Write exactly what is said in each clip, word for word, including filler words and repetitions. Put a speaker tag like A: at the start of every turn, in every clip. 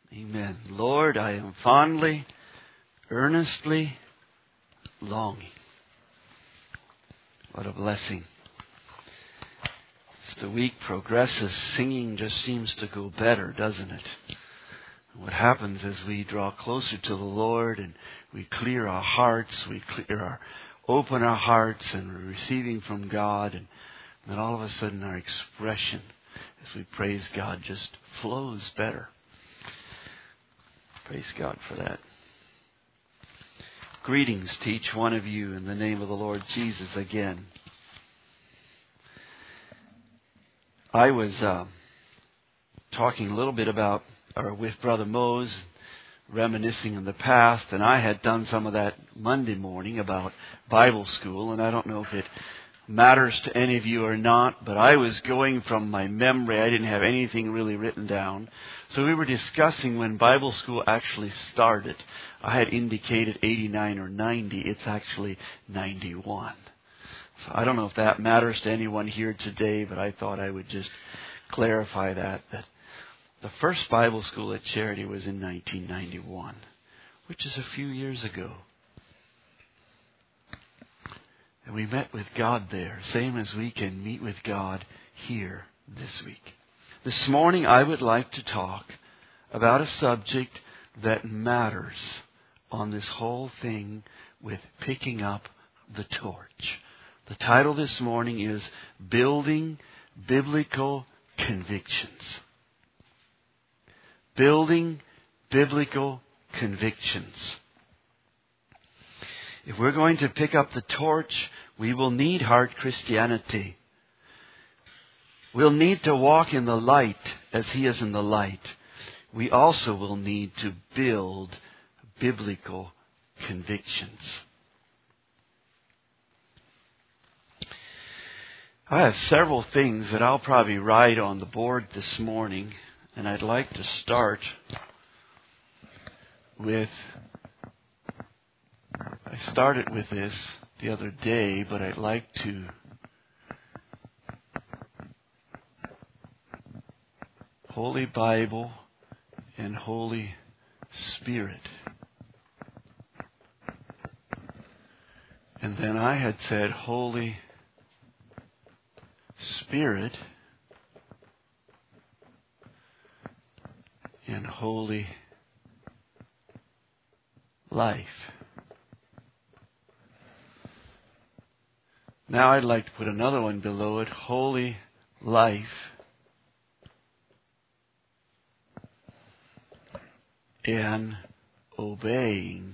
A: Amen. Lord, I am fondly, earnestly longing. What a blessing. As the week progresses, singing just seems to go better, doesn't it? What happens is we draw closer to the Lord and we clear our hearts, we clear our, open our hearts and we're receiving from God, and then all of a sudden our expression as we praise God just flows better. Praise God for that. Greetings to each one of you in the name of the Lord Jesus again. I was uh, talking a little bit about, or with Brother Mose, reminiscing in the past, and I had done some of that Monday morning about Bible school, and I don't know if it matters to any of you or not, but I was going from my memory. I didn't have anything really written down. So we were discussing when Bible school actually started. I had indicated eighty-nine or ninety. It's actually ninety-one. So I don't know if that matters to anyone here today, but I thought I would just clarify that, that the first Bible school at Charity was in nineteen ninety-one, which is a few years ago. And we met with God there, same as we can meet with God here this week. This morning I would like to talk about a subject that matters on this whole thing with picking up the torch. The title this morning is Building Biblical Convictions. Building Biblical Convictions. If we're going to pick up the torch, we will need hard Christianity. We'll need to walk in the light as He is in the light. We also will need to build biblical convictions. I have several things that I'll probably write on the board this morning, and I'd like to start with, I started with this the other day, but I'd like to Holy Bible and Holy Spirit. And then I had said Holy Spirit and Holy Life. Now I'd like to put another one below it, Holy Life and obeying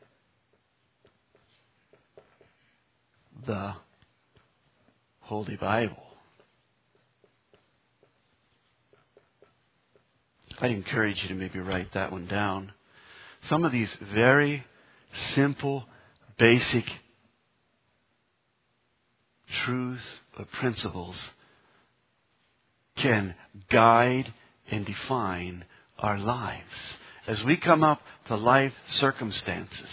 A: the Holy Bible. I'd encourage you to maybe write that one down. Some of these very simple, basic truths or principles can guide and define our lives as we come up to life circumstances.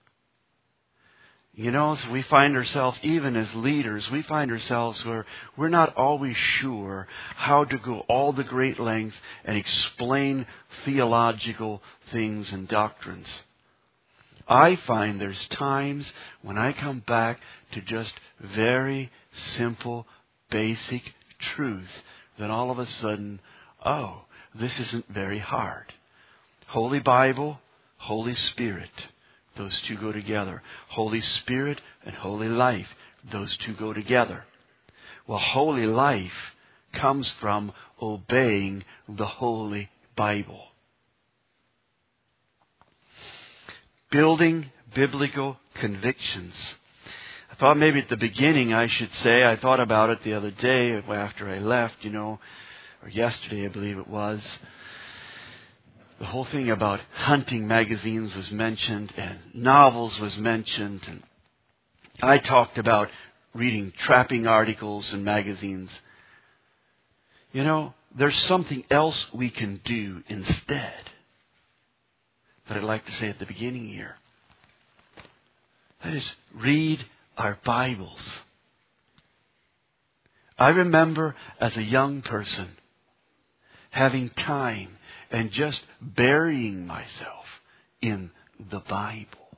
A: You know, as we find ourselves, even as leaders, we find ourselves where we're not always sure how to go all the great lengths and explain theological things and doctrines. I find there's times when I come back to just very simple, basic truth, then all of a sudden, oh, this isn't very hard. Holy Bible, Holy Spirit. Those two go together. Holy Spirit and Holy Life. Those two go together. Well, Holy Life comes from obeying the Holy Bible. Building biblical convictions. I thought maybe at the beginning I should say, I thought about it the other day after I left, you know, or yesterday I believe it was. The whole thing about hunting magazines was mentioned and novels was mentioned. And I talked about reading trapping articles in magazines. You know, there's something else we can do instead that I'd like to say at the beginning here. That is, read our Bibles. I remember as a young person having time and just burying myself in the Bible.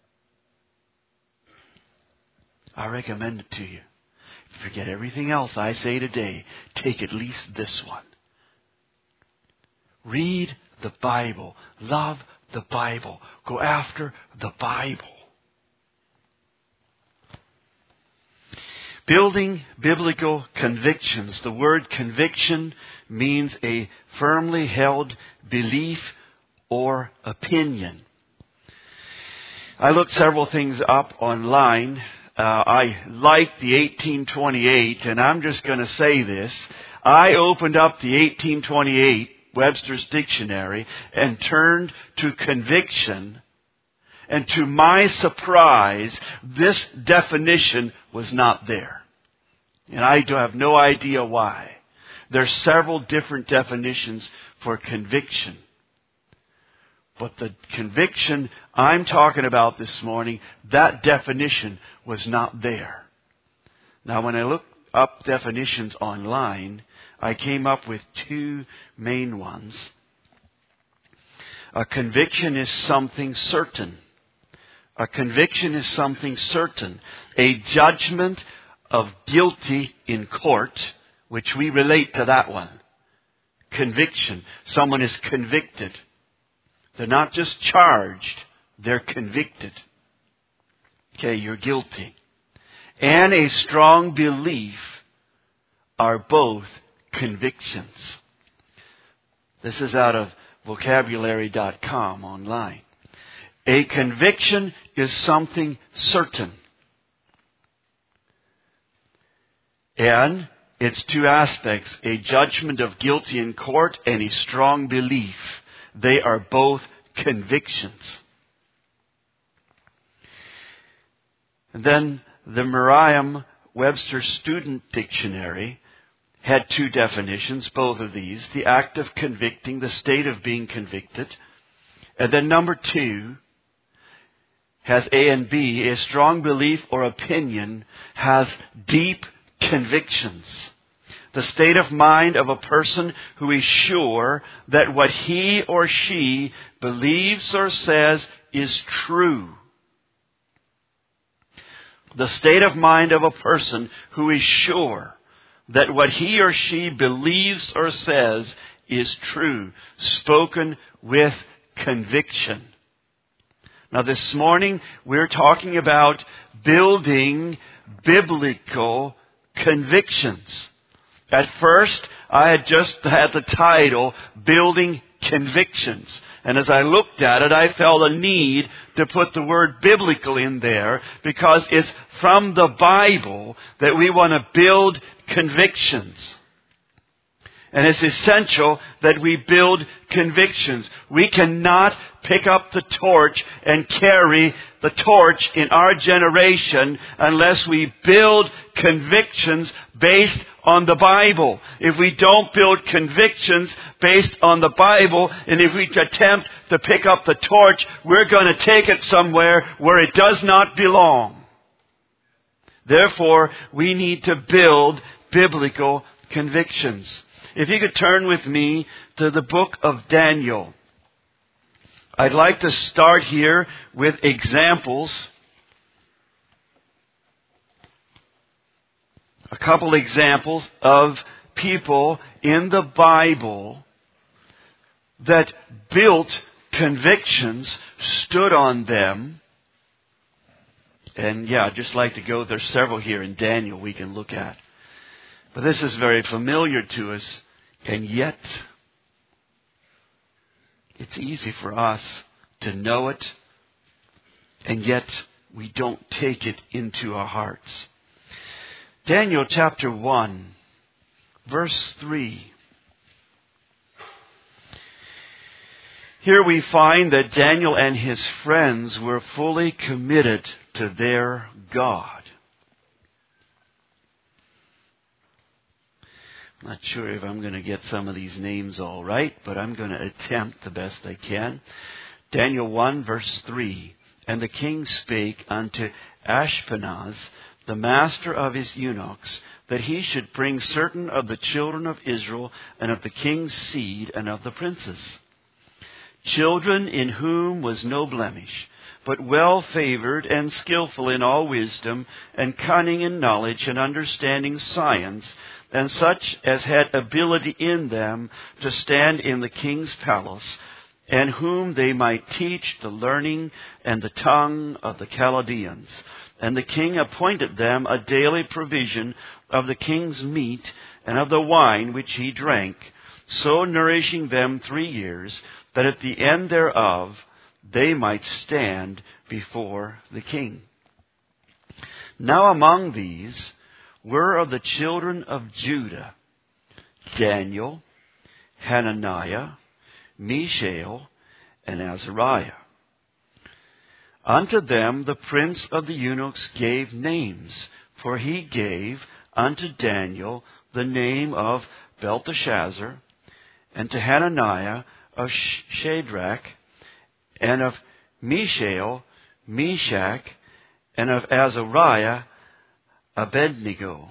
A: I recommend it to you. Forget everything else I say today. Take at least this one. Read the Bible. Love the Bible. Go after the Bible. Building biblical convictions. The word conviction means a firmly held belief or opinion. I looked several things up online. Uh, I like the eighteen twenty-eight, and I'm just going to say this. I opened up the eighteen twenty-eight Webster's Dictionary and turned to conviction, and to my surprise, this definition was not there. And I do have no idea why. There's several different definitions for conviction. But the conviction I'm talking about this morning, that definition was not there. Now, when I looked up definitions online, I came up with two main ones. A conviction is something certain. A conviction is something certain. A judgment of guilty in court, which we relate to that one. Conviction. Someone is convicted. They're not just charged, they're convicted. Okay, you're guilty. And a strong belief are both convictions. This is out of vocabulary dot com online. A conviction is something certain. And it's two aspects, a judgment of guilty in court and a strong belief. They are both convictions. And then the Merriam-Webster Student Dictionary had two definitions, both of these. The act of convicting, the state of being convicted. And then number two has A and B. A strong belief or opinion has deep convictions. The state of mind of a person who is sure that what he or she believes or says is true. The state of mind of a person who is sure that what he or she believes or says is true, spoken with conviction. Now this morning we're talking about building biblical convictions. At first, I had just had the title, Building Convictions. And as I looked at it, I felt a need to put the word biblical in there because it's from the Bible that we want to build convictions. And it's essential that we build convictions. We cannot pick up the torch and carry the torch in our generation unless we build convictions based on the Bible. If we don't build convictions based on the Bible, and if we attempt to pick up the torch, we're going to take it somewhere where it does not belong. Therefore, we need to build biblical convictions. If you could turn with me to the book of Daniel. I'd like to start here with examples. A couple examples of people in the Bible that built convictions, stood on them. And yeah, I'd just like to go, there's several here in Daniel we can look at. But this is very familiar to us. And yet, it's easy for us to know it, and yet we don't take it into our hearts. Daniel chapter one, verse three. Here we find that Daniel and his friends were fully committed to their God. I'm not sure if I'm going to get some of these names all right, but I'm going to attempt the best I can. Daniel one, verse three. And the king spake unto Ashpenaz, the master of his eunuchs, that he should bring certain of the children of Israel, and of the king's seed, and of the princes. children in whom was no blemish, but well favored and skillful in all wisdom, and cunning in knowledge and understanding science, and such as had ability in them to stand in the king's palace, and whom they might teach the learning and the tongue of the Chaldeans. And the king appointed them a daily provision of the king's meat and of the wine which he drank, so nourishing them three years, that at the end thereof they might stand before the king. Now among these were of the children of Judah Daniel, Hananiah, Mishael, and Azariah. Unto them the prince of the eunuchs gave names, for he gave unto Daniel the name of Belteshazzar, and to Hananiah of Shadrach, and of Mishael, Meshach, and of Azariah, Abednego.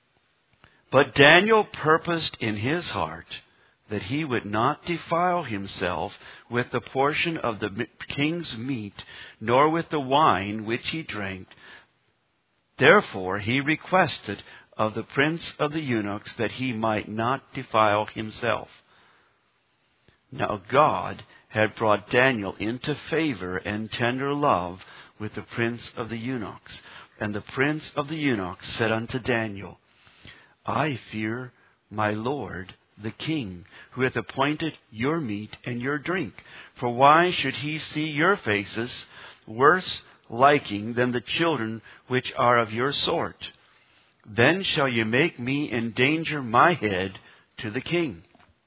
A: But Daniel purposed in his heart that he would not defile himself with the portion of the king's meat, nor with the wine which he drank. Therefore he requested of the prince of the eunuchs that he might not defile himself. Now God had brought Daniel into favor and tender love with the prince of the eunuchs. And the prince of the eunuchs said unto Daniel, I fear my lord the king, who hath appointed your meat and your drink. For why should he see your faces worse liking than the children which are of your sort? Then shall you make me endanger my head to the king.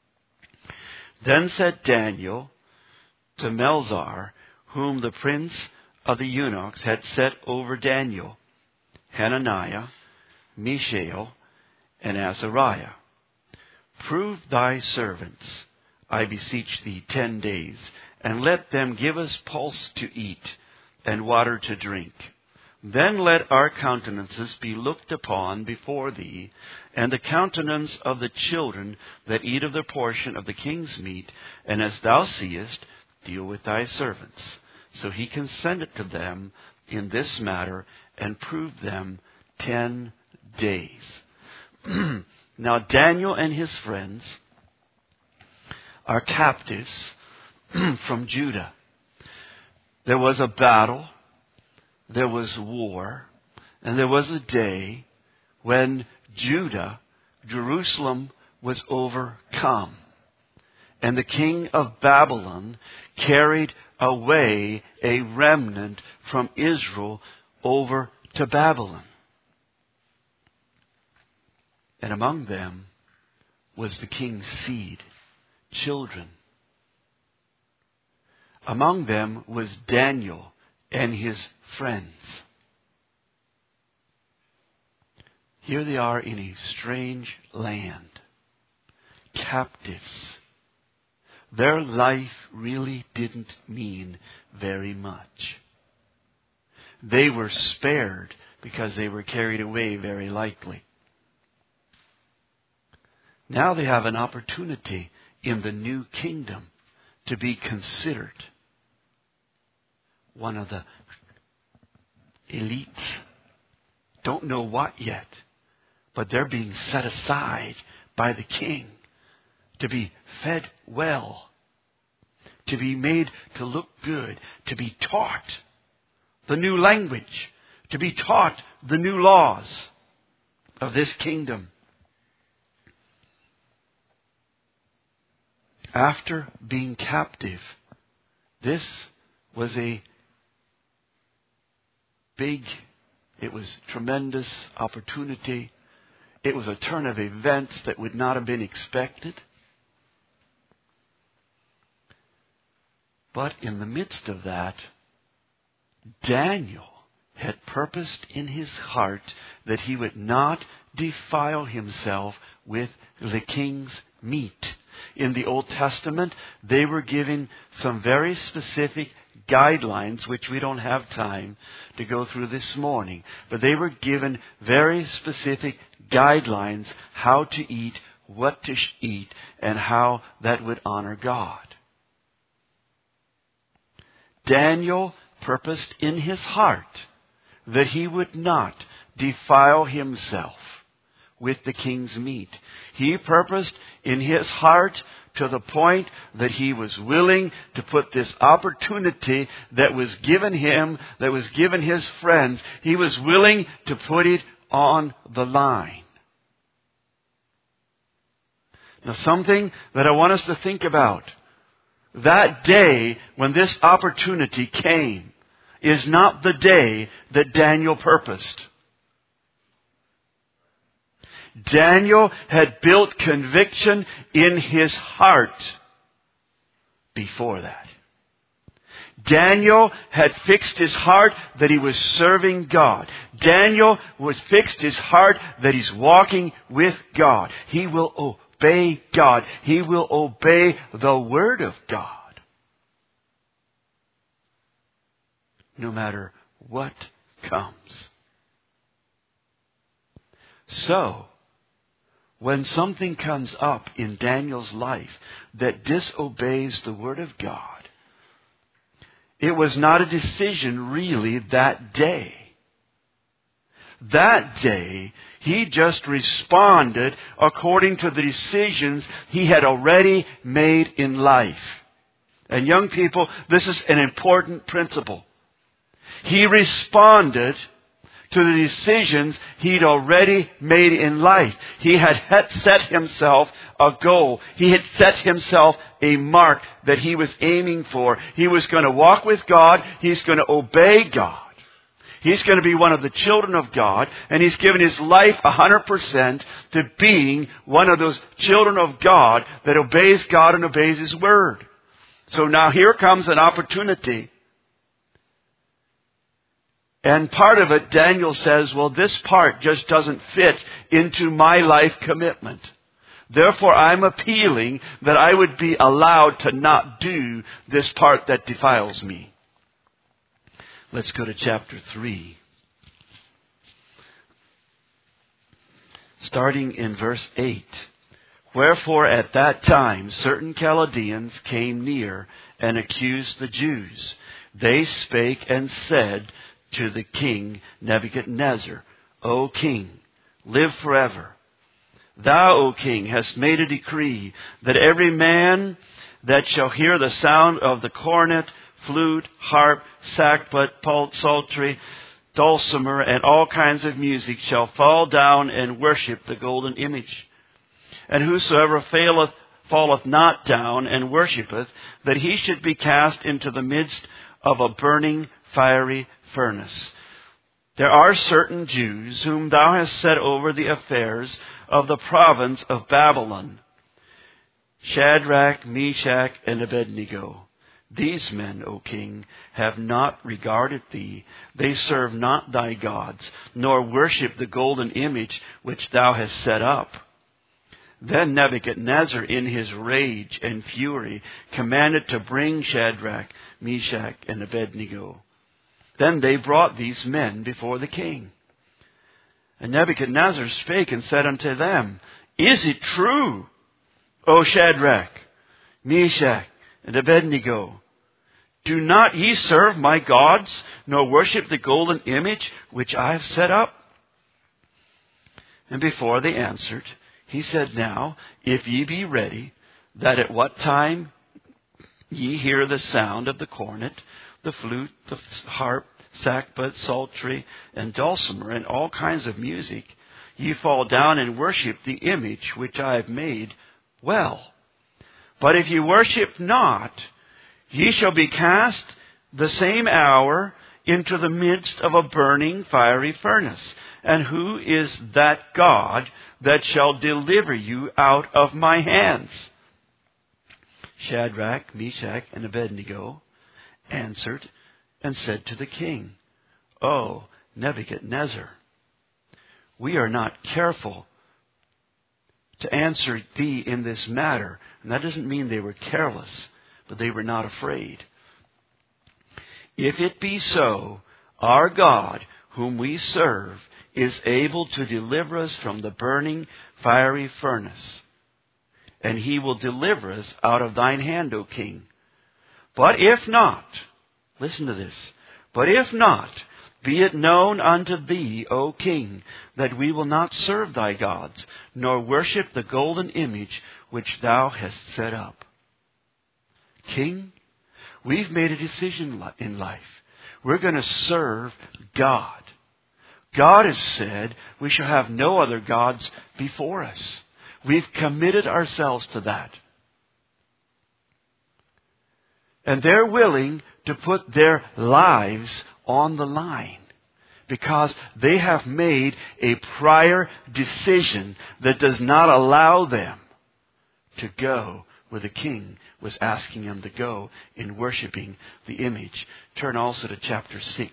A: Then said Daniel to Melzar, whom the prince of the eunuchs had set over Daniel, Hananiah, Mishael, and Azariah, prove thy servants, I beseech thee, ten days, and let them give us pulse to eat, and water to drink. Then let our countenances be looked upon before thee, and the countenance of the children that eat of the portion of the king's meat, and as thou seest, deal with thy servants. So he consented to them in this matter, and proved them ten days. Now Daniel and his friends are captives from Judah. There was a battle, there was war, and there was a day when Judah, Jerusalem, was overcome. And the king of Babylon carried away a remnant from Israel over to Babylon. And among them was the king's seed, children. Among them was Daniel and his friends. Here they are in a strange land, captives. Their life really didn't mean very much. They were spared because they were carried away very likely. Now they have an opportunity in the new kingdom to be considered one of the elites. Don't know what yet, but they're being set aside by the king to be fed well, to be made to look good, to be taught the new language, to be taught the new laws of this kingdom. After being captive, this was a big, it was tremendous opportunity. It was a turn of events that would not have been expected. But in the midst of that, Daniel had purposed in his heart that he would not defile himself with the king's meat. In the Old Testament, they were given some very specific guidelines, which we don't have time to go through this morning. But they were given very specific guidelines how to eat, what to eat, and how that would honor God. Daniel purposed in his heart that he would not defile himself with the king's meat. He purposed in his heart to the point that he was willing to put this opportunity that was given him, that was given his friends, he was willing to put it on the line. Now, something that I want us to think about. That day when this opportunity came is not the day that Daniel purposed. Daniel had built conviction in his heart before that. Daniel had fixed his heart that he was serving God. Daniel was fixed his heart that he's walking with God. He will obey God. He will obey the Word of God. No matter what comes. So, when something comes up in Daniel's life that disobeys the Word of God, it was not a decision really that day. That day, he just responded according to the decisions he had already made in life. And young people, this is an important principle. He responded to the decisions he'd already made in life. He had set himself a goal. He had set himself a mark that he was aiming for. He was going to walk with God. He's going to obey God. He's going to be one of the children of God. And he's given his life one hundred percent to being one of those children of God that obeys God and obeys His Word. So now here comes an opportunity. And part of it, Daniel says, well, this part just doesn't fit into my life commitment. Therefore, I'm appealing that I would be allowed to not do this part that defiles me. Let's go to chapter three. Starting in verse eight. Wherefore at that time certain Chaldeans came near and accused the Jews. They spake and said to the king Nebuchadnezzar, O king, live forever. Thou, O king, hast made a decree that every man that shall hear the sound of the cornet, flute, harp, sackbut, psaltery, dulcimer, and all kinds of music shall fall down and worship the golden image. And whosoever faileth, falleth not down and worshipeth, that he should be cast into the midst of a burning fiery furnace. There are certain Jews whom thou hast set over the affairs of the province of Babylon, Shadrach, Meshach, and Abednego. These men, O king, have not regarded thee. They serve not thy gods, nor worship the golden image which thou hast set up. Then Nebuchadnezzar, in his rage and fury, commanded to bring Shadrach, Meshach, and Abednego. Then they brought these men before the king. And Nebuchadnezzar spake and said unto them, Is it true, O Shadrach, Meshach, and Abednego? Do not ye serve my gods, nor worship the golden image which I have set up? And before they answered, he said, Now, if ye be ready, that at what time ye hear the sound of the cornet, the flute, the harp, sackbut, psaltery, and dulcimer, and all kinds of music, ye fall down and worship the image which I have made, well. But if ye worship not, ye shall be cast the same hour into the midst of a burning fiery furnace. And who is that God that shall deliver you out of my hands? Shadrach, Meshach, and Abednego answered and said to the king, O Nebuchadnezzar, we are not careful to answer thee in this matter. And that doesn't mean they were careless, but they were not afraid. If it be so, our God, whom we serve, is able to deliver us from the burning fiery furnace, and he will deliver us out of thine hand, O king. But if not, Listen to this. But if not, be it known unto thee, O king, that we will not serve thy gods, nor worship the golden image which thou hast set up. King, we've made a decision in life. We're going to serve God. God has said we shall have no other gods before us. We've committed ourselves to that. And they're willing to put their lives on the line because they have made a prior decision that does not allow them to go where the king was asking them to go in worshiping the image. Turn also to chapter six.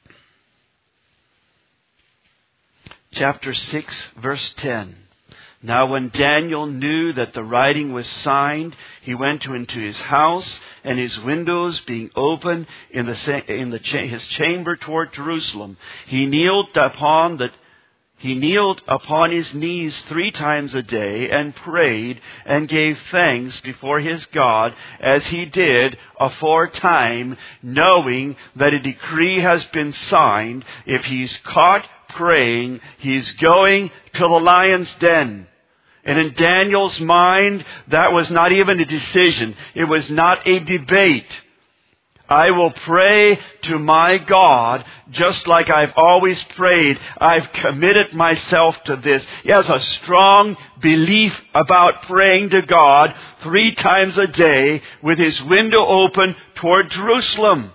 A: Chapter six, verse ten. Now when Daniel knew that the writing was signed, he went to into his house, and his windows being open in the in the cha- his chamber toward Jerusalem, he kneeled upon the he kneeled upon his knees three times a day and prayed and gave thanks before his God as he did aforetime, knowing that a decree has been signed. If he's caught praying, he's going to the lion's den. And in Daniel's mind, that was not even a decision. It was not a debate. I will pray to my God just like I've always prayed. I've committed myself to this. He has a strong belief about praying to God three times a day with his window open toward Jerusalem.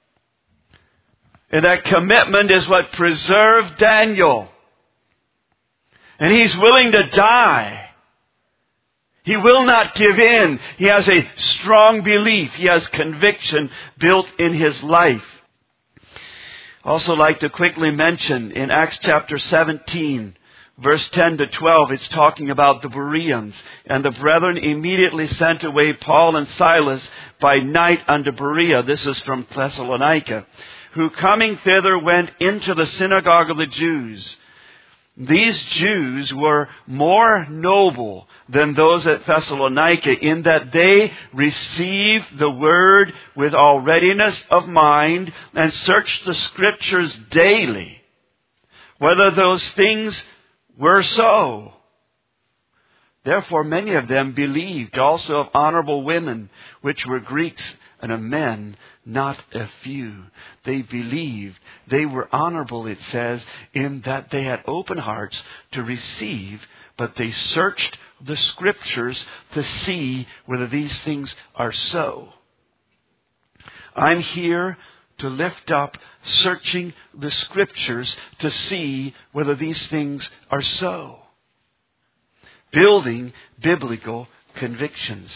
A: And that commitment is what preserved Daniel. And he's willing to die. He will not give in. He has a strong belief. He has conviction built in his life. Also like to quickly mention in Acts chapter seventeen, verse ten to twelve, it's talking about the Bereans. And the brethren immediately sent away Paul and Silas by night unto Berea. This is from Thessalonica. Who coming thither went into the synagogue of the Jews. These Jews were more noble than those at Thessalonica in that they received the word with all readiness of mind and searched the scriptures daily, whether those things were so. Therefore many of them believed, also of honorable women, which were Greeks, and of men not a few. They believed. They were honorable, it says, in that they had open hearts to receive, but they searched the scriptures to see whether these things are so. I'm here to lift up searching the scriptures to see whether these things are so. Building biblical convictions.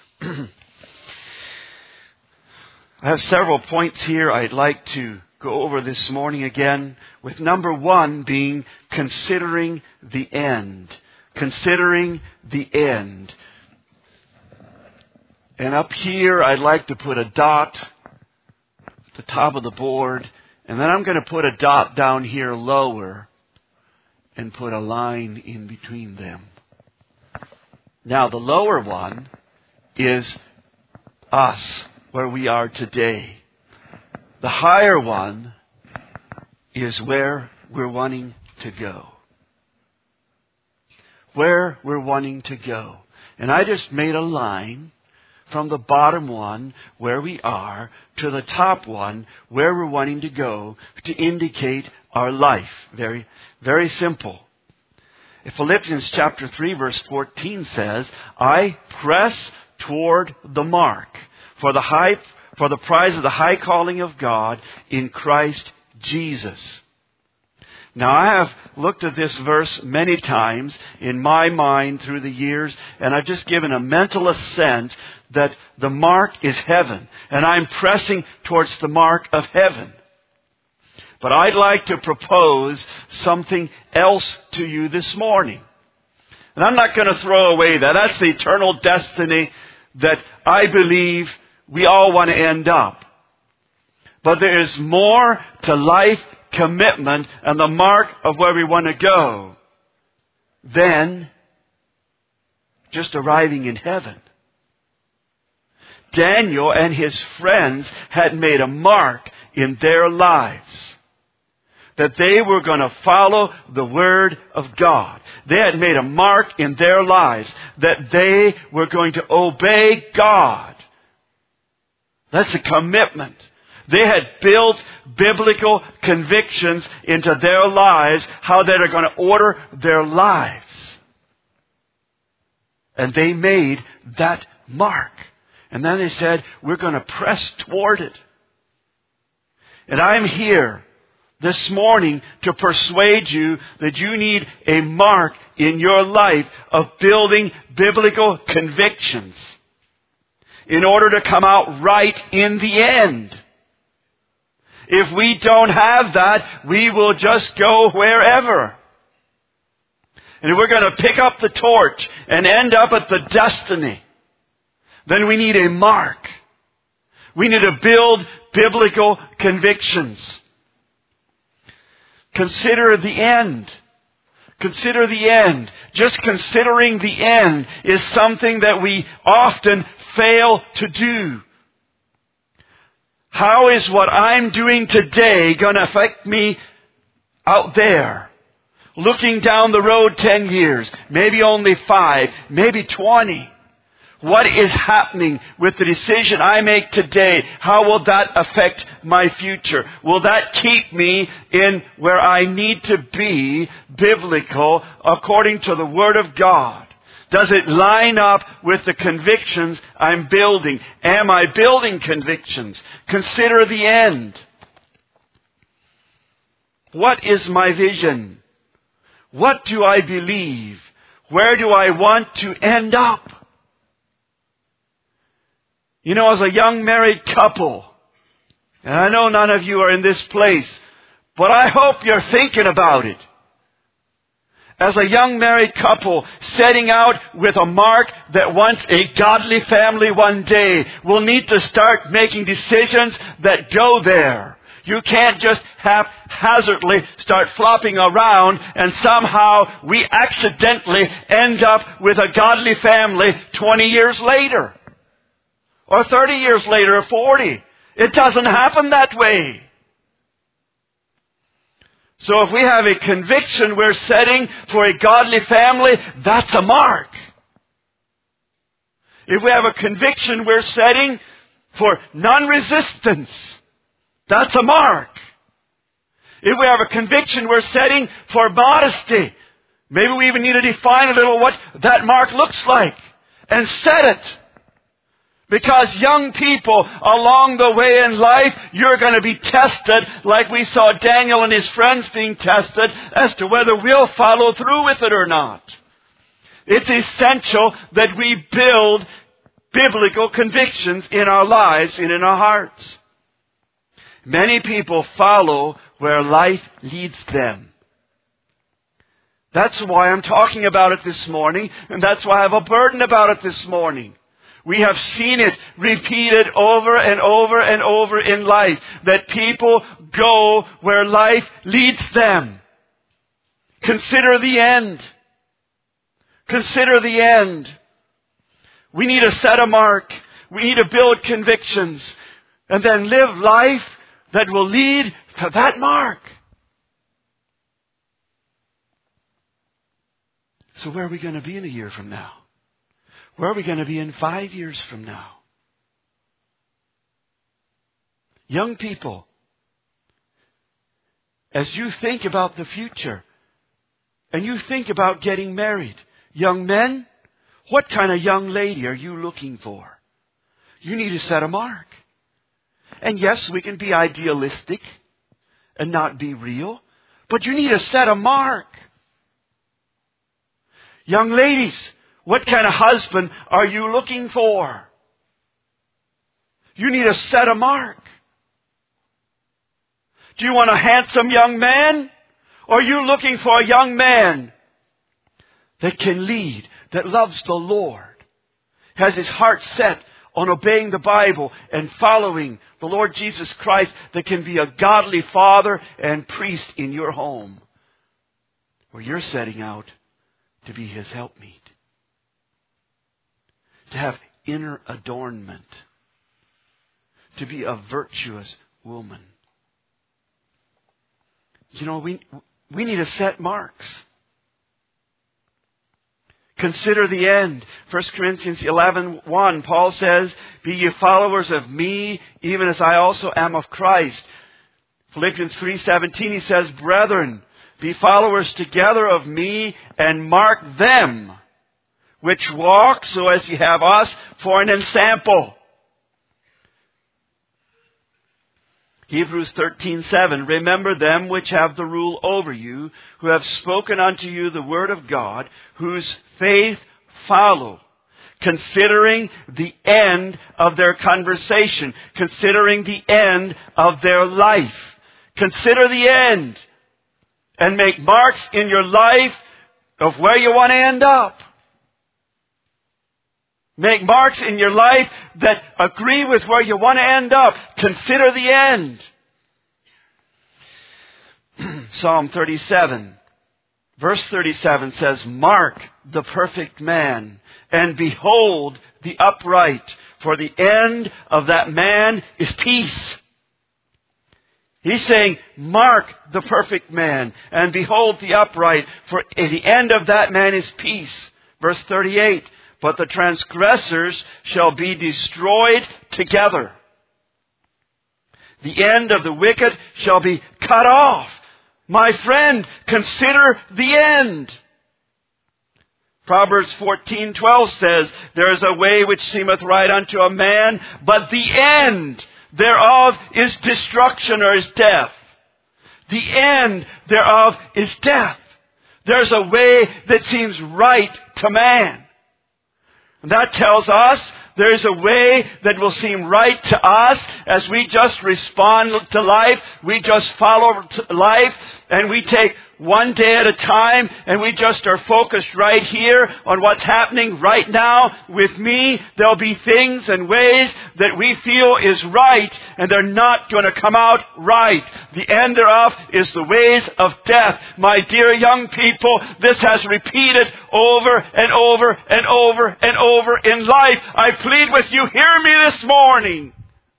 A: I have several points here I'd like to go over this morning again, with number one being considering the end. Considering the end. And up here I'd like to put a dot at the top of the board, and then I'm going to put a dot down here lower and put a line in between them. Now the lower one is us, where we are today. The higher one is where we're wanting to go. Where we're wanting to go. And I just made a line from the bottom one, where we are, to the top one, where we're wanting to go, to indicate our life. Very, very simple. Philippians chapter three verse fourteen says, I press toward the mark for the high, for the prize of the high calling of God in Christ Jesus. Now I have looked at this verse many times in my mind through the years, and I've just given a mental assent that the mark is heaven, and I'm pressing towards the mark of heaven. But I'd like to propose something else to you this morning. And I'm not going to throw away that. That's the eternal destiny that I believe we all want to end up. But there is more to life commitment and the mark of where we want to go than just arriving in heaven. Daniel and his friends had made a mark in their lives that they were going to follow the Word of God. They had made a mark in their lives that they were going to obey God. That's a commitment. They had built biblical convictions into their lives, how they are going to order their lives. And they made that mark. And then they said, we're going to press toward it. And I'm here this morning to persuade you that you need a mark in your life of building biblical convictions in order to come out right in the end. If we don't have that, we will just go wherever. And if we're going to pick up the torch and end up at the destiny, then we need a mark. We need to build biblical convictions. Consider the end. Consider the end. Just considering the end is something that we often fail to do. How is what I'm doing today going to affect me out there? Looking down the road ten years, maybe only five, maybe twenty. What is happening with the decision I make today? How will that affect my future? Will that keep me in where I need to be, biblical, according to the Word of God? Does it line up with the convictions I'm building? Am I building convictions? Consider the end. What is my vision? What do I believe? Where do I want to end up? You know, as a young married couple, and I know none of you are in this place, but I hope you're thinking about it. As a young married couple, setting out with a mark that wants a godly family one day, will need to start making decisions that go there. You can't just haphazardly start flopping around and somehow we accidentally end up with a godly family twenty years later. Or thirty years later, or forty. It doesn't happen that way. So if we have a conviction we're setting for a godly family, that's a mark. If we have a conviction we're setting for non-resistance, that's a mark. If we have a conviction we're setting for modesty, maybe we even need to define a little what that mark looks like and set it. Because young people, along the way in life, you're going to be tested like we saw Daniel and his friends being tested as to whether we'll follow through with it or not. It's essential that we build biblical convictions in our lives and in our hearts. Many people follow where life leads them. That's why I'm talking about it this morning, and that's why I have a burden about it this morning. We have seen it repeated over and over and over in life, that people go where life leads them. Consider the end. Consider the end. We need to set a mark. We need to build convictions. And then live life that will lead to that mark. So where are we going to be in a year from now? Where are we going to be in five years from now? Young people, as you think about the future and you think about getting married, young men, what kind of young lady are you looking for? You need to set a mark. And yes, we can be idealistic and not be real, but you need to set a mark. Young ladies, what kind of husband are you looking for? You need to set a mark. Do you want a handsome young man? Or are you looking for a young man that can lead, that loves the Lord, has his heart set on obeying the Bible and following the Lord Jesus Christ, that can be a godly father and priest in your home, where you're setting out to be his helpmeet? To have inner adornment to be a virtuous woman. You know, we we need to set marks. Consider the end. First Corinthians eleven one, Paul says, "Be ye followers of me, even as I also am of Christ." Philippians three seventeen, he says, "Brethren, be followers together of me, and mark them which walk, so as ye have us for an ensample." Hebrews thirteen seven, "Remember them which have the rule over you, who have spoken unto you the word of God, whose faith follow, considering the end of their conversation," considering the end of their life. Consider the end and make marks in your life of where you want to end up. Make marks in your life that agree with where you want to end up. Consider the end. Psalm thirty-seven, verse thirty-seven says, "Mark the perfect man, and behold the upright, for the end of that man is peace." He's saying, mark the perfect man, and behold the upright, for the end of that man is peace. Verse thirty-eight, "But the transgressors shall be destroyed together. The end of the wicked shall be cut off." My friend, consider the end. Proverbs fourteen twelve says, "There is a way which seemeth right unto a man, but the end thereof is destruction," or is death. The end thereof is death. There's a way that seems right to man. And that tells us there's a way that will seem right to us as we just respond to life. We just follow life, and we take one day at a time, and we just are focused right here on what's happening right now with me. There'll be things and ways that we feel is right, and they're not going to come out right. The end thereof is the ways of death. My dear young people, this has repeated over and over and over and over in life. I plead with you, hear me this morning.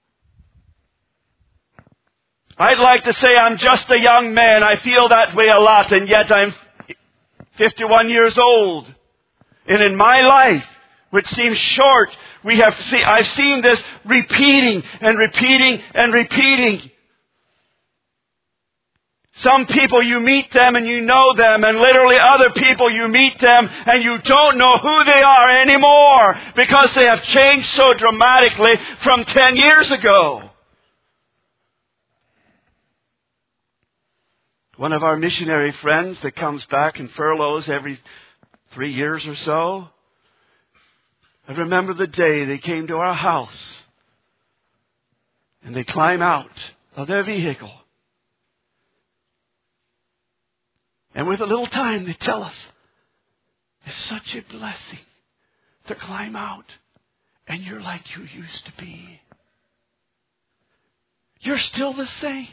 A: I'd like to say I'm just a young man. I feel that way a lot, and yet I'm fifty-one years old. And in my life, which seems short, we have seen, I've seen this repeating and repeating and repeating. Some people, you meet them and you know them, and literally other people, you meet them and you don't know who they are anymore because they have changed so dramatically from ten years ago. One of our missionary friends that comes back and furloughs every three years or so, I remember the day they came to our house and they climb out of their vehicle. And with a little time, they tell us, it's such a blessing to climb out and you're like you used to be. You're still the same.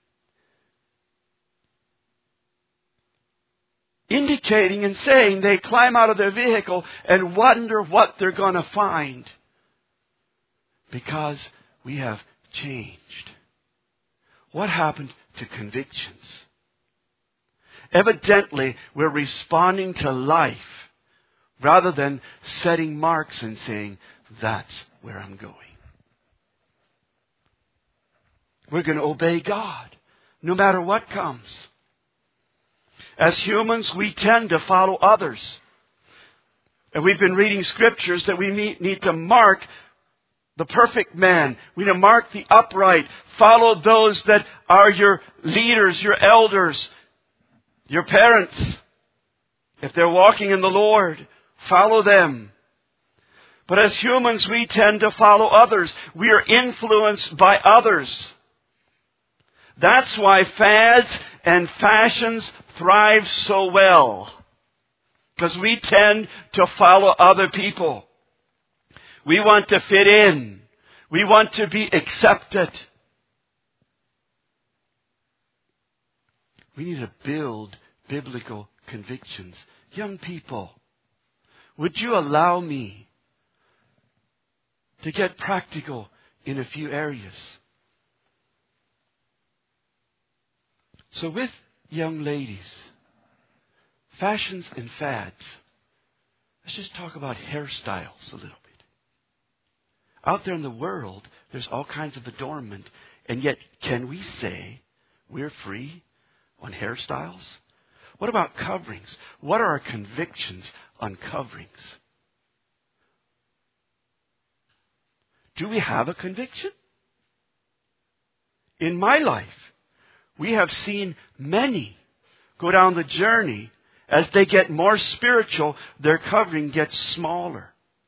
A: Indicating and saying they climb out of their vehicle and wonder what they're going to find. Because we have changed. What happened to convictions? Evidently, we're responding to life rather than setting marks and saying, that's where I'm going. We're going to obey God no matter what comes. As humans, we tend to follow others. And we've been reading scriptures that we need to mark the perfect man. We need to mark the upright. Follow those that are your leaders, your elders, your parents. If they're walking in the Lord, follow them. But as humans, we tend to follow others. We are influenced by others. That's why fads and fashions thrive so well. Because we tend to follow other people. We want to fit in. We want to be accepted. We need to build biblical convictions. Young people, would you allow me to get practical in a few areas. So with young ladies, fashions and fads, let's just talk about hairstyles a little bit. Out there in the world, there's all kinds of adornment, and yet can we say we're free on hairstyles? What about coverings? What are our convictions on coverings? Do we have a conviction? In my life, we have seen many go down the journey. As they get more spiritual, their covering gets smaller.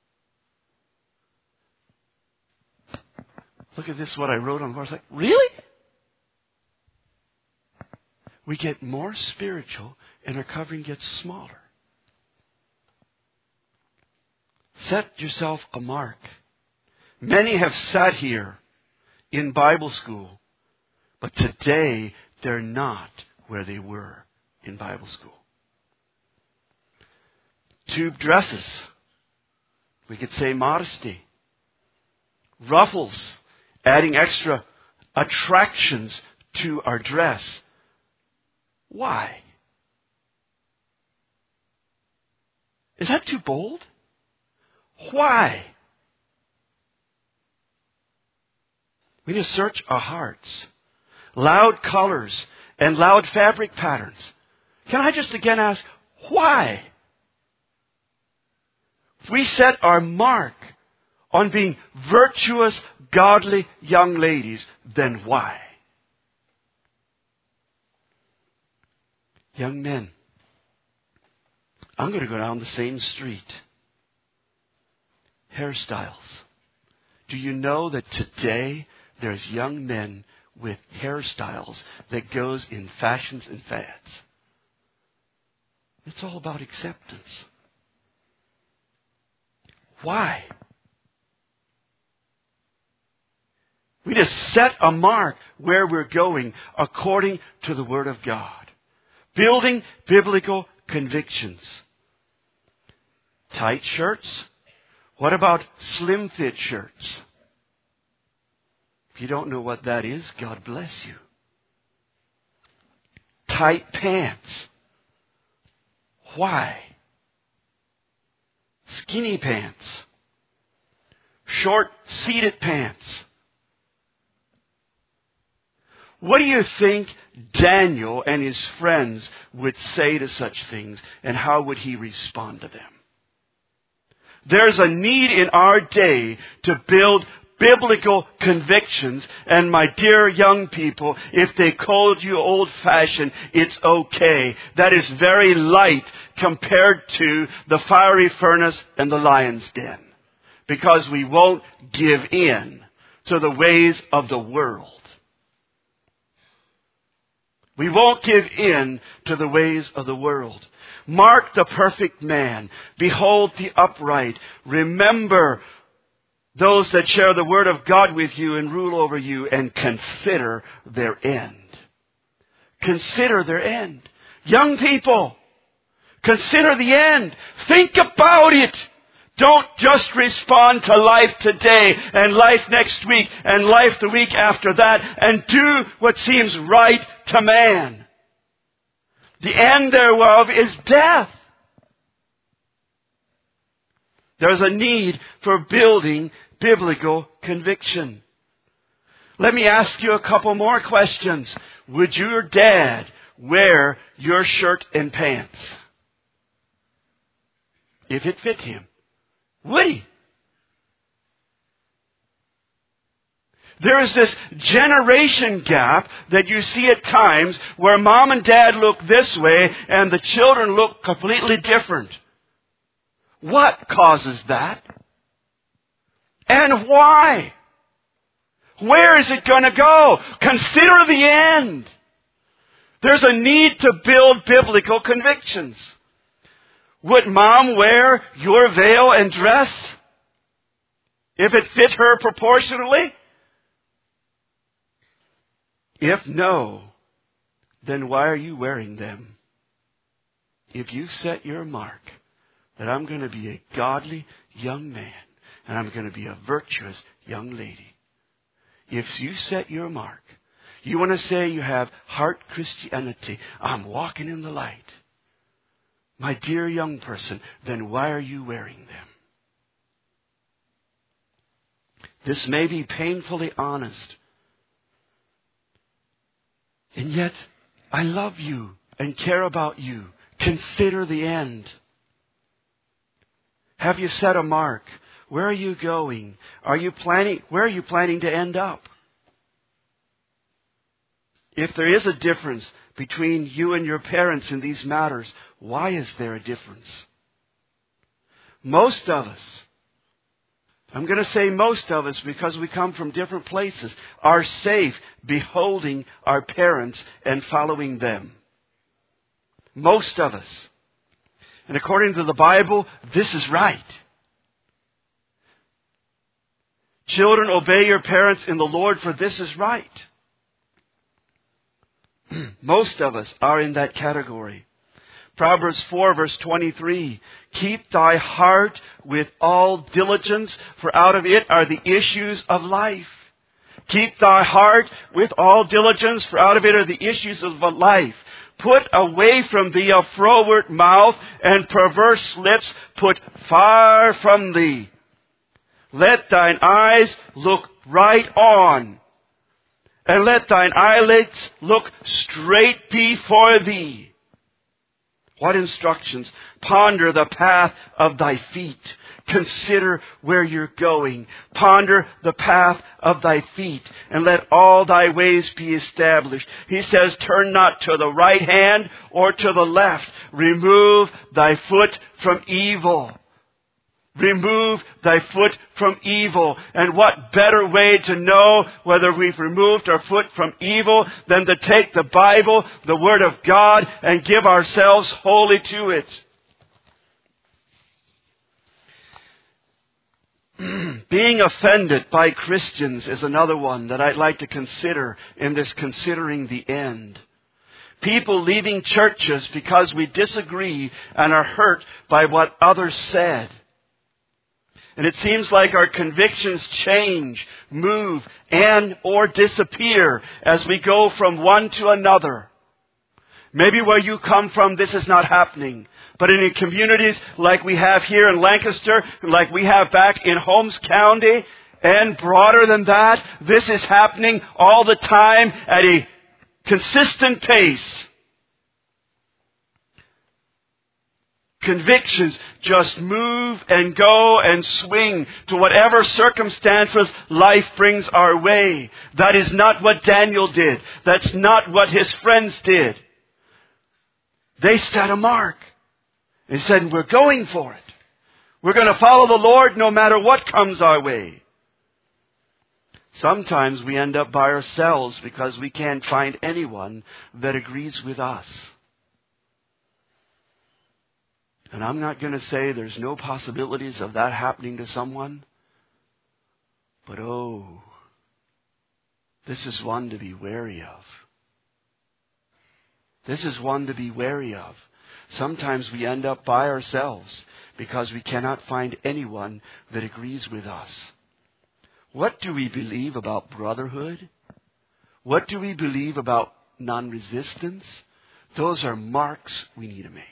A: Look at this, what I wrote on the board. I was like, really? We get more spiritual and our covering gets smaller. Set yourself a mark. Many have sat here in Bible school, but today they're not where they were in Bible school. Tube dresses. We could say modesty. Ruffles, adding extra attractions to our dress. Why? Is that too bold? Why? We need to search our hearts. Loud colors and loud fabric patterns. Can I just again ask, why? If we set our mark on being virtuous, godly young ladies, then why? Young men, I'm going to go down the same street. Hairstyles. Do you know that today there's young men with hairstyles that goes in fashions and fads? It's all about acceptance. Why? We just set a mark where we're going according to the Word of God. Building biblical convictions. Tight shirts? What about slim fit shirts? If you don't know what that is, God bless you. Tight pants. Why? Skinny pants. Short seated pants. What do you think Daniel and his friends would say to such things, and how would he respond to them? There's a need in our day to build biblical convictions, and my dear young people, if they called you old-fashioned, it's okay. That is very light compared to the fiery furnace and the lion's den, because we won't give in to the ways of the world. We won't give in to the ways of the world. Mark the perfect man. Behold the upright. Remember those that share the word of God with you and rule over you, and consider their end. Consider their end. Young people, consider the end. Think about it. Don't just respond to life today and life next week and life the week after that and do what seems right to man. The end thereof is death. There's a need for building biblical conviction. Let me ask you a couple more questions. Would your dad wear your shirt and pants if it fit him? Would he? There is this generation gap that you see at times where mom and dad look this way and the children look completely different. What causes that? And why? Where is it going to go? Consider the end. There's a need to build biblical convictions. Would mom wear your veil and dress if it fit her proportionally? If no, then why are you wearing them? If you set your mark that I'm going to be a godly young man and I'm going to be a virtuous young lady, if you set your mark, you want to say you have heart Christianity, I'm walking in the light. My dear young person, then why are you wearing them? This may be painfully honest. And yet, I love you and care about you. Consider the end. Have you set a mark? Where are you going? Are you planning, where are you planning to end up? If there is a difference between you and your parents in these matters, why is there a difference? Most of us, I'm going to say most of us because we come from different places, are safe beholding our parents and following them. Most of us. And according to the Bible, this is right. Children, obey your parents in the Lord, for this is right. Most of us are in that category. Proverbs four verse twenty-three, keep thy heart with all diligence, for out of it are the issues of life. Keep thy heart with all diligence, for out of it are the issues of life. Put away from thee a froward mouth, and perverse lips put far from thee. Let thine eyes look right on, and let thine eyelids look straight before thee. What instructions? Ponder the path of thy feet. Consider where you're going. Ponder the path of thy feet, and let all thy ways be established. He says, turn not to the right hand or to the left. Remove thy foot from evil. Remove thy foot from evil. And what better way to know whether we've removed our foot from evil than to take the Bible, the Word of God, and give ourselves wholly to it. Being offended by Christians is another one that I'd like to consider in this considering the end. People leaving churches because we disagree and are hurt by what others said. And it seems like our convictions change, move, and or disappear as we go from one to another. Maybe where you come from, this is not happening. But in communities like we have here in Lancaster, like we have back in Holmes County, and broader than that, this is happening all the time at a consistent pace. Convictions just move and go and swing to whatever circumstances life brings our way. That is not what Daniel did. That's not what his friends did. They set a mark. They said, we're going for it. We're going to follow the Lord no matter what comes our way. Sometimes we end up by ourselves because we can't find anyone that agrees with us. And I'm not going to say there's no possibilities of that happening to someone. But oh, this is one to be wary of. This is one to be wary of. Sometimes we end up by ourselves because we cannot find anyone that agrees with us. What do we believe about brotherhood? What do we believe about non-resistance? Those are marks we need to make.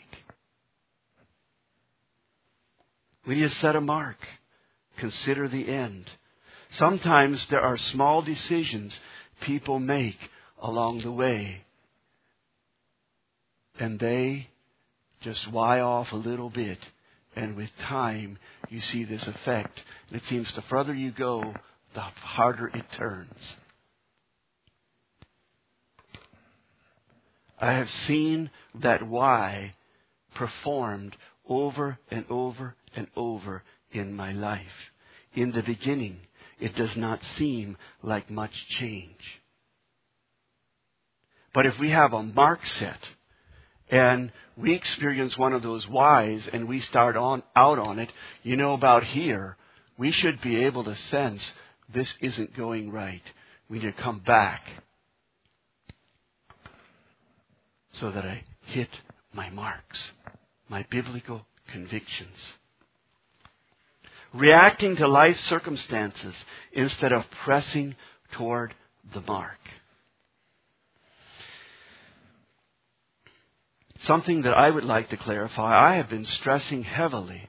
A: We need to set a mark. Consider the end. Sometimes there are small decisions people make along the way. And they just Y off a little bit. And with time, you see this effect. And it seems the further you go, the harder it turns. I have seen that Y performed over and over and over in my life. In the beginning, it does not seem like much change. But if we have a mark set, and we experience one of those whys, and we start on out on it, you know, about here, we should be able to sense this isn't going right. We need to come back so that I hit my marks, my biblical convictions. Reacting to life circumstances instead of pressing toward the mark. Something that I would like to clarify, I have been stressing heavily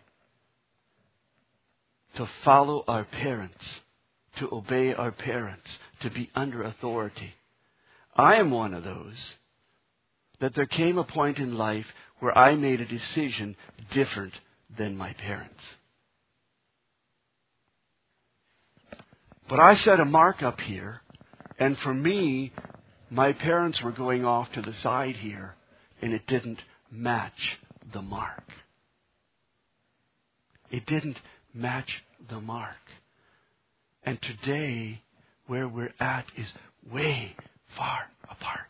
A: to follow our parents, to obey our parents, to be under authority. I am one of those that there came a point in life where I made a decision different than my parents. But I set a mark up here, and for me, my parents were going off to the side here, and it didn't match the mark. It didn't match the mark. And today, where we're at is way far apart.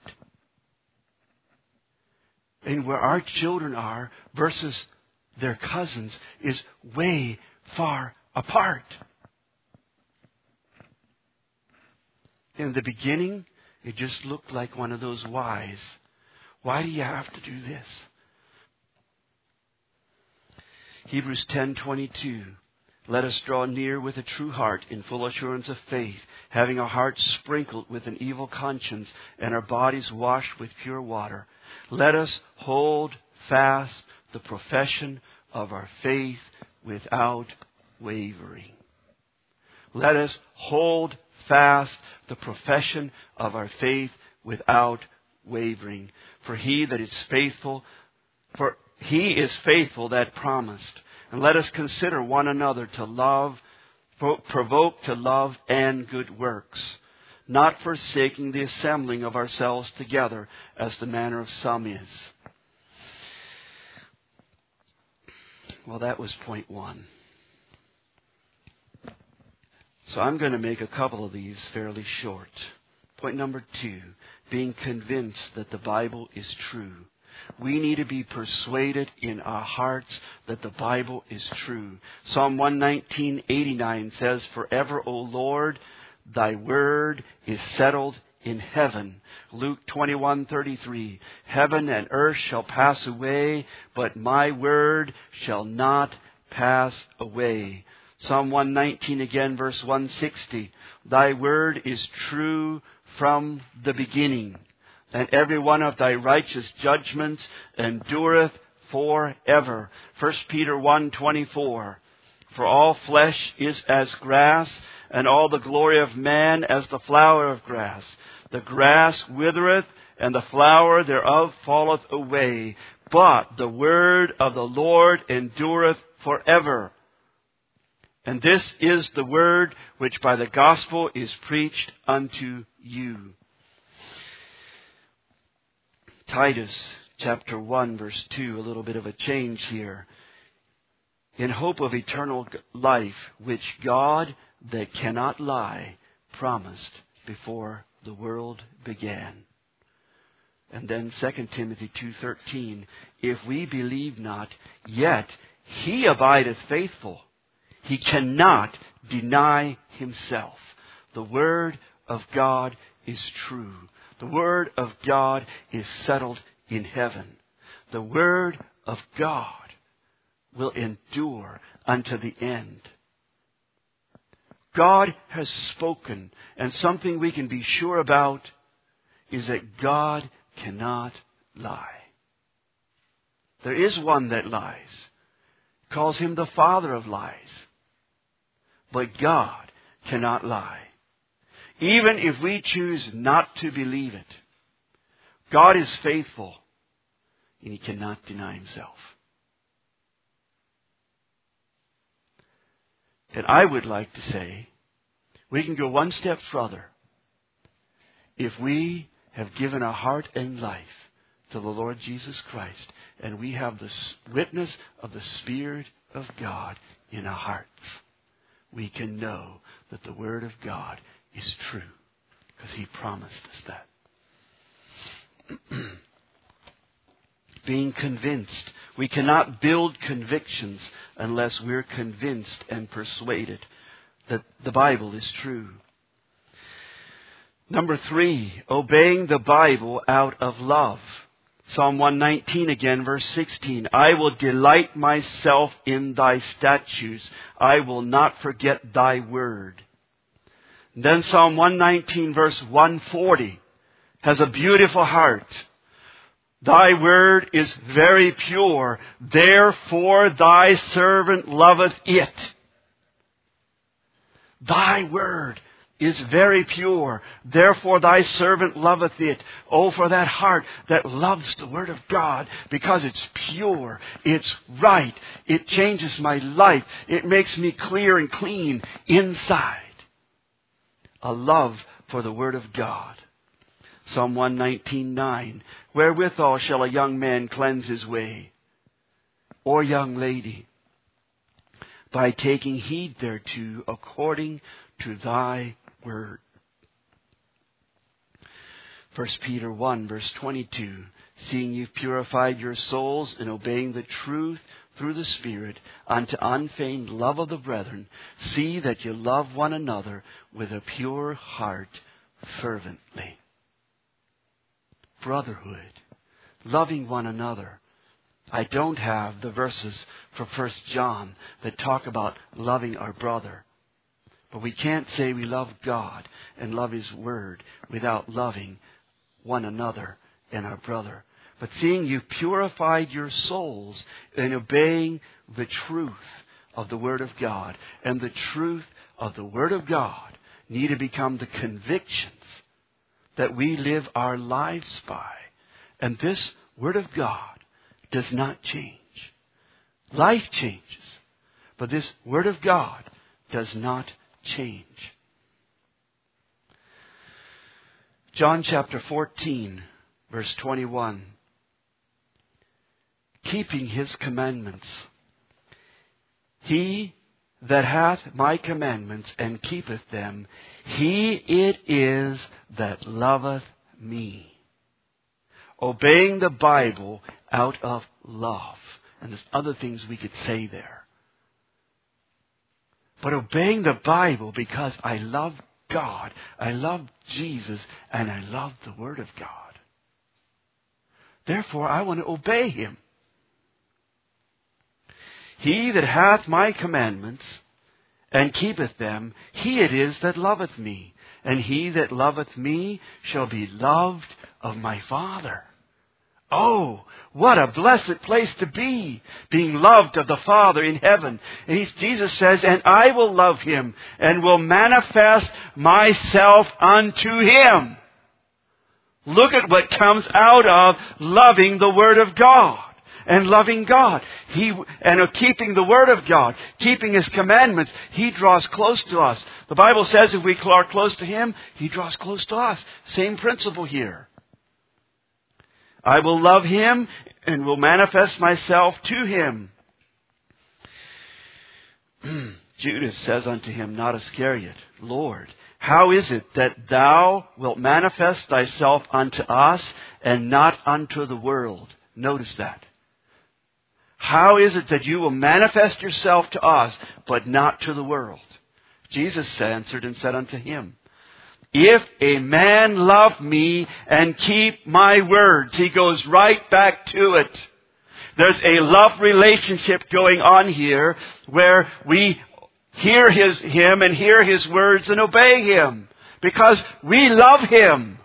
A: And where our children are versus their cousins is way far apart. In the beginning, it just looked like one of those whys. Why do you have to do this? Hebrews ten twenty-two. Let us draw near with a true heart in full assurance of faith, having our hearts sprinkled with an evil conscience and our bodies washed with pure water. Let us hold fast the profession of our faith without wavering. Let us hold fast the profession of our faith without wavering. For he that is faithful, for he is faithful that promised. And let us consider one another to love, provoke to love and good works, not forsaking the assembling of ourselves together, as the manner of some is. Well, that was point one. So I'm going to make a couple of these fairly short. Point number two, being convinced that the Bible is true. We need to be persuaded in our hearts that the Bible is true. Psalm one nineteen eighty-nine says, Forever, O Lord, thy word is settled in heaven. Luke twenty-one thirty-three, Heaven and earth shall pass away, but my word shall not pass away. Psalm one nineteen again, verse one sixty, Thy word is true from the beginning, and every one of thy righteous judgments endureth forever. First Peter one twenty-four, For all flesh is as grass, and all the glory of man as the flower of grass. The grass withereth, and the flower thereof falleth away. But the word of the Lord endureth forever. And this is the word which by the gospel is preached unto you. Titus chapter one verse two, a little bit of a change here. In hope of eternal life, which God that cannot lie promised before the world began. And then Second Timothy two thirteen, If we believe not, yet he abideth faithful. He cannot deny himself. The word of God is true. The word of God is settled in heaven. The word of God will endure unto the end. God has spoken, and something we can be sure about is that God cannot lie. There is one that lies. Calls him the father of lies. But God cannot lie. Even if we choose not to believe it, God is faithful, and he cannot deny himself. And I would like to say, we can go one step further. If we have given our heart and life to the Lord Jesus Christ, and we have the witness of the Spirit of God in our hearts, we can know that the Word of God is true, because he promised us that. Being convinced. We cannot build convictions unless we're convinced and persuaded that the Bible is true. Number three, obeying the Bible out of love. Psalm one nineteen again, verse sixteen. I will delight myself in thy statutes. I will not forget thy word. And then Psalm one nineteen verse one forty has a beautiful heart. Thy word is very pure, therefore thy servant loveth it. Thy word is very pure, therefore thy servant loveth it. Oh, for that heart that loves the Word of God, because it's pure, it's right, it changes my life, it makes me clear and clean inside. A love for the Word of God. Psalm one nineteen nine, wherewithal shall a young man cleanse his way, or young lady? By taking heed thereto according to thy word. First Peter one verse twenty-two, seeing you've purified your souls in obeying the truth through the Spirit unto unfeigned love of the brethren, see that you love one another with a pure heart fervently. Brotherhood, loving one another. I don't have the verses for First John that talk about loving our brother. But we can't say we love God and love His Word without loving one another and our brother. But seeing you've purified your souls in obeying the truth of the Word of God, and the truth of the Word of God need to become the convictions that we live our lives by. And this Word of God does not change. Life changes, but this Word of God does not change. John chapter fourteen, verse twenty-one. Keeping His commandments. He that hath my commandments and keepeth them, he it is that loveth me. Obeying the Bible out of love. And there's other things we could say there. But obeying the Bible because I love God, I love Jesus, and I love the Word of God. Therefore, I want to obey Him. He that hath my commandments and keepeth them, he it is that loveth me. And he that loveth me shall be loved of my Father. Oh, what a blessed place to be, being loved of the Father in heaven. And he's, Jesus says, and I will love him and will manifest myself unto him. Look at what comes out of loving the Word of God and loving God. He and of keeping the Word of God, keeping His commandments, He draws close to us. The Bible says if we are close to Him, He draws close to us. Same principle here. I will love him and will manifest myself to him. Judas says unto him, not Iscariot, Lord, how is it that thou wilt manifest thyself unto us and not unto the world? Notice that. How is it that you will manifest yourself to us, but not to the world? Jesus answered and said unto him, if a man love me and keep my words, he goes right back to it. There's a love relationship going on here where we hear his, him and hear his words and obey him because we love him.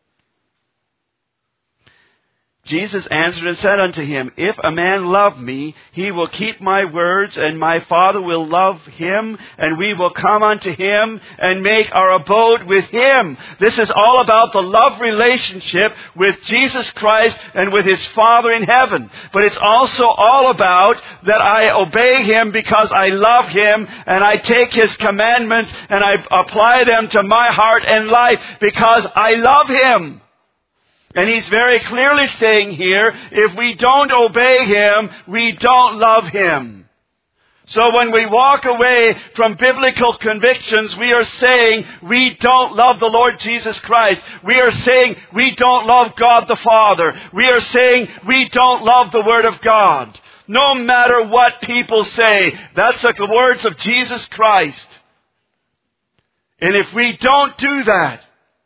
A: Jesus answered and said unto him, if a man love me, he will keep my words, and my Father will love him, and we will come unto him and make our abode with him. This is all about the love relationship with Jesus Christ and with his Father in heaven. But it's also all about that I obey him because I love him, and I take his commandments and I apply them to my heart and life because I love him. And he's very clearly saying here, if we don't obey him, we don't love him. So when we walk away from biblical convictions, we are saying we don't love the Lord Jesus Christ. We are saying we don't love God the Father. We are saying we don't love the Word of God. No matter what people say, that's the words of Jesus Christ. And if we don't do that,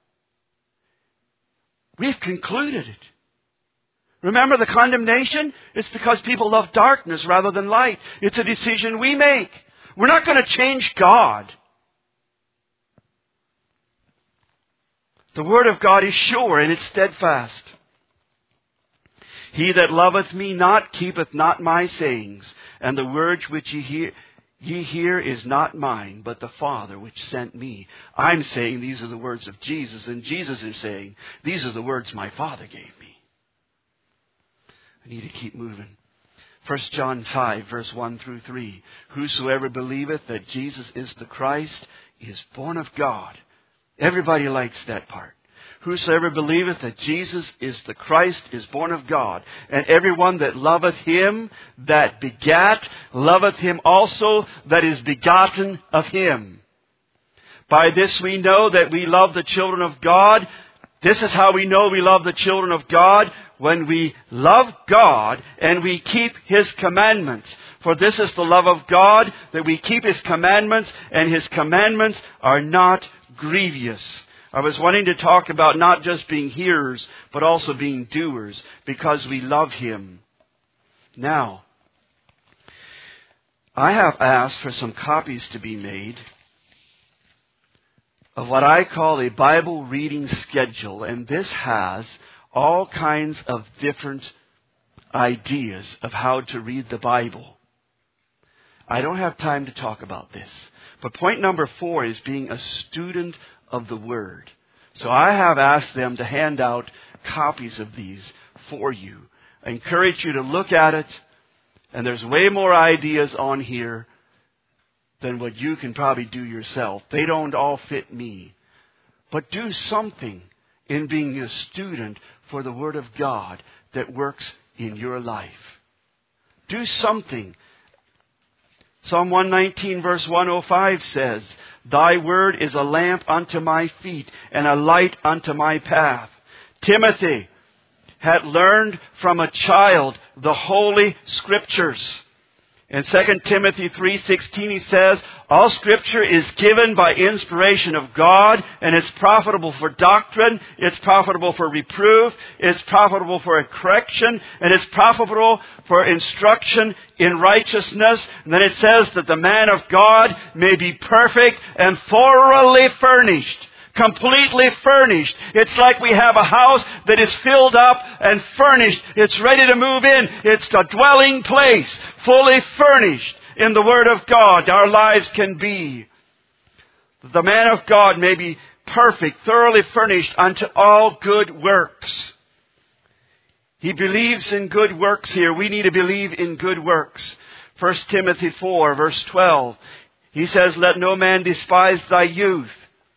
A: we've concluded it. Remember the condemnation? It's because people love darkness rather than light. It's a decision we make. We're not going to change God. The word of God is sure and it's steadfast. He that loveth me not keepeth not my sayings, and the words which ye hear, ye hear is not mine, but the Father which sent me. I'm saying these are the words of Jesus, and Jesus is saying, these are the words my Father gave me. I need to keep moving. First John five, verse one through three. Whosoever believeth that Jesus is the Christ is born of God. Everybody likes that part. Whosoever believeth that Jesus is the Christ is born of God. And everyone that loveth him that begat, loveth him also that is begotten of him. By this we know that we love the children of God. This is how we know we love the children of God, when we love God and we keep His commandments. For this is the love of God, that we keep His commandments, and His commandments are not grievous. I was wanting to talk about not just being hearers, but also being doers, because we love Him. Now, I have asked for some copies to be made of what I call a Bible reading schedule, and this has all kinds of different ideas of how to read the Bible. I don't have time to talk about this, but point number four is being a student of the Word. So I have asked them to hand out copies of these for you. I encourage you to look at it, and there's way more ideas on here than what you can probably do yourself. They don't all fit me. But do something in being a student for the Word of God that works in your life. Do something. Psalm one nineteen verse one oh five says, Thy word is a lamp unto my feet and a light unto my path. Timothy had learned from a child the Holy Scriptures. In Second Timothy three sixteen he says, All Scripture is given by inspiration of God, and it's profitable for doctrine, it's profitable for reproof, it's profitable for correction, and it's profitable for instruction in righteousness. And then it says that the man of God may be perfect and thoroughly furnished. Completely furnished. It's like we have a house that is filled up and furnished. It's ready to move in. It's a dwelling place, fully furnished in the Word of God. Our lives can be. The man of God may be perfect, thoroughly furnished unto all good works. He believes in good works here. We need to believe in good works. First Timothy four, verse twelve. He says, Let no man despise thy youth.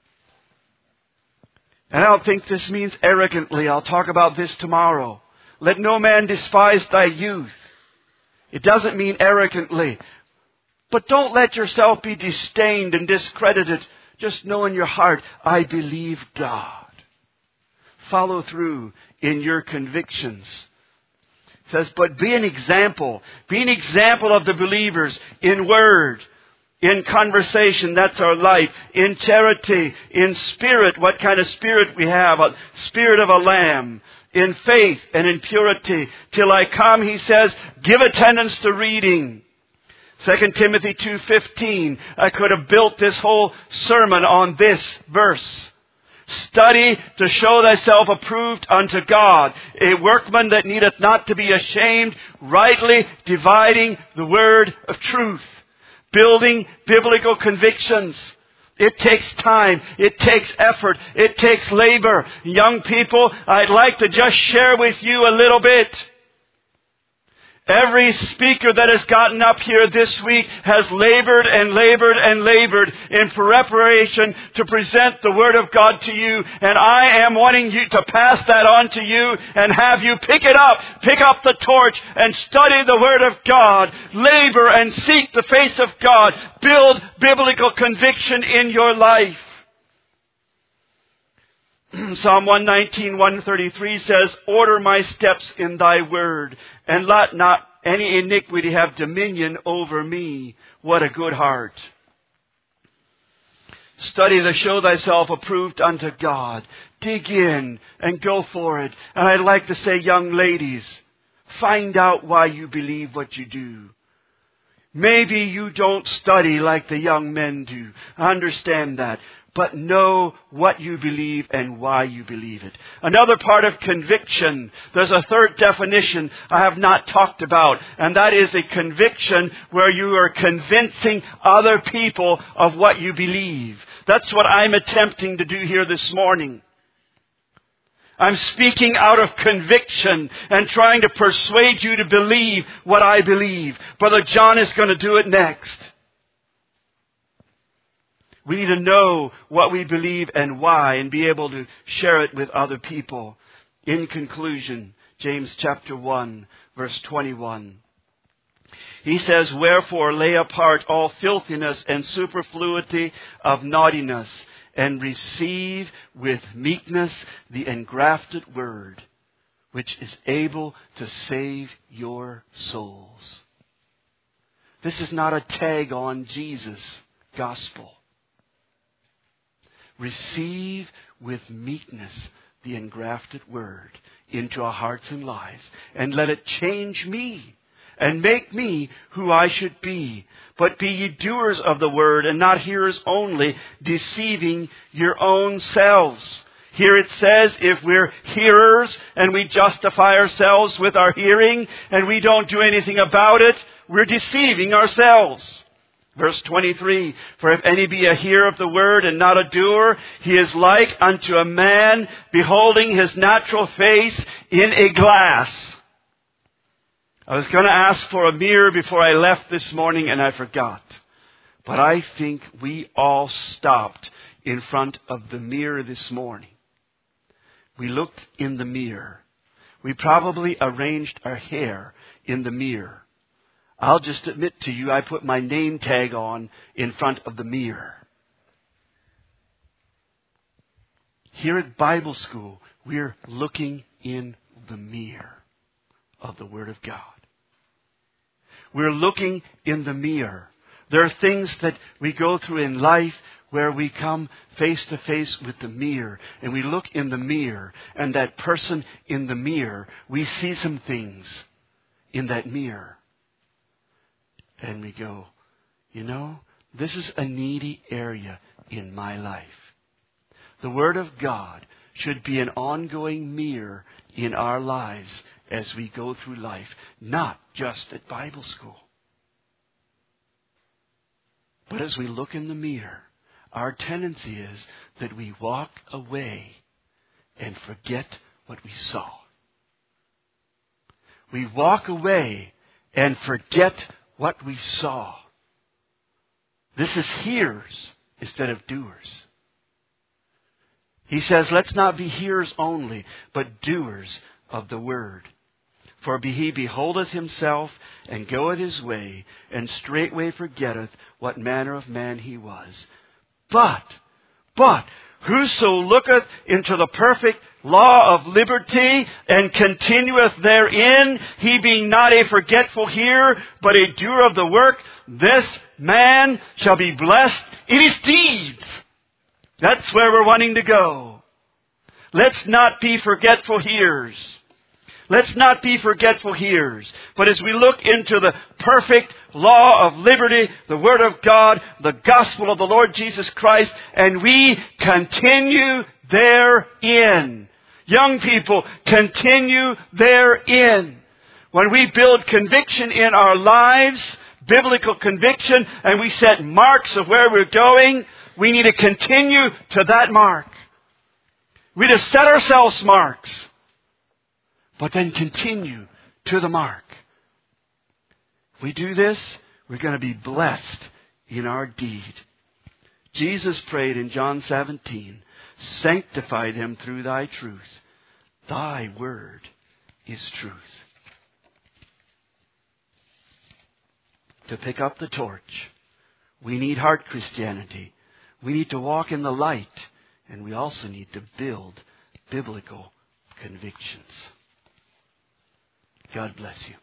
A: And I don't think this means arrogantly. I'll talk about this tomorrow. Let no man despise thy youth. It doesn't mean arrogantly. But don't let yourself be disdained and discredited. Just know in your heart, I believe God. Follow through in your convictions. It says, but be an example. Be an example of the believers in word. In conversation, that's our life. In charity, in spirit, what kind of spirit we have? A spirit of a lamb. In faith and in purity. Till I come, he says, give attendance to reading. Second Timothy two fifteen. I could have built this whole sermon on this verse. Study to show thyself approved unto God, a workman that needeth not to be ashamed, rightly dividing the word of truth. Building biblical convictions. It takes time. It takes effort. It takes labor. Young people, I'd like to just share with you a little bit. Every speaker that has gotten up here this week has labored and labored and labored in preparation to present the Word of God to you. And I am wanting you to pass that on to you and have you pick it up, pick up the torch and study the Word of God. Labor and seek the face of God. Build biblical conviction in your life. Psalm one nineteen, one thirty-three says, Order my steps in thy word, and let not any iniquity have dominion over me. What a good heart. Study to show thyself approved unto God. Dig in and go for it. And I'd like to say, young ladies, find out why you believe what you do. Maybe you don't study like the young men do. I understand that. but know what you believe and why you believe it. Another part of conviction, there's a third definition I have not talked about, and that is a conviction where you are convincing other people of what you believe. That's what I'm attempting to do here this morning. I'm speaking out of conviction and trying to persuade you to believe what I believe. Brother John is going to do it next. We need to know what we believe and why and be able to share it with other people. In conclusion, James chapter one, verse twenty-one. He says, "Wherefore lay apart all filthiness and superfluity of naughtiness, and receive with meekness the engrafted word, which is able to save your souls." This is not a tag on Jesus' gospel. Receive with meekness the engrafted word into our hearts and lives, and let it change me and make me who I should be. But be ye doers of the word, and not hearers only, deceiving your own selves. Here it says, if we're hearers and we justify ourselves with our hearing and we don't do anything about it, we're deceiving ourselves. Verse twenty-three, "For if any be a hearer of the word and not a doer, he is like unto a man beholding his natural face in a glass." I was going to ask for a mirror before I left this morning and I forgot. But I think we all stopped in front of the mirror this morning. We looked in the mirror. We probably arranged our hair in the mirror. I'll just admit to you, I put my name tag on in front of the mirror. Here at Bible school, we're looking in the mirror of the Word of God. We're looking in the mirror. There are things that we go through in life where we come face to face with the mirror, and we look in the mirror, and that person in the mirror, we see some things in that mirror. And we go, you know, this is a needy area in my life. The Word of God should be an ongoing mirror in our lives as we go through life, not just at Bible school. But as we look in the mirror, our tendency is that we walk away and forget what we saw. We walk away and forget what we saw. This is hearers instead of doers. He says, let's not be hearers only, but doers of the word. For he beholdeth himself, and goeth his way, and straightway forgetteth what manner of man he was. But, but, whoso looketh into the perfect law of liberty, and continueth therein, he being not a forgetful hearer, but a doer of the work, this man shall be blessed in his deeds. That's where we're wanting to go. Let's not be forgetful hearers. Let's not be forgetful hearers. But as we look into the perfect law of liberty, the Word of God, the gospel of the Lord Jesus Christ, and we continue therein. Young people, continue therein. When we build conviction in our lives, biblical conviction, and we set marks of where we're going, we need to continue to that mark. We need to set ourselves marks, but then continue to the mark. If we do this, we're going to be blessed in our deed. Jesus prayed in John seventeen, sanctify them through thy truth. Thy word is truth. To pick up the torch, we need heart Christianity. We need to walk in the light, and we also need to build biblical convictions. God bless you.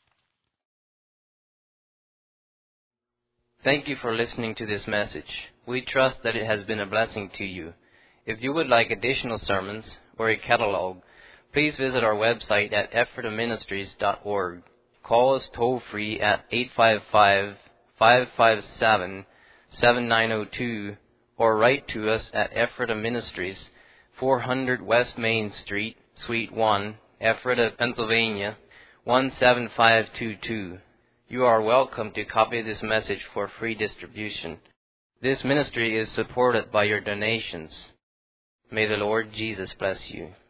B: Thank you for listening to this message. We trust that it has been a blessing to you. If you would like additional sermons or a catalog, please visit our website at ephrata ministries dot org. Call us toll-free at eight five five, five five seven, seven nine zero two or write to us at Ephrata Ministries, four hundred West Main Street, Suite one, Ephrata, Pennsylvania, one seven five two two. You are welcome to copy this message for free distribution. This ministry is supported by your donations. May the Lord Jesus bless you.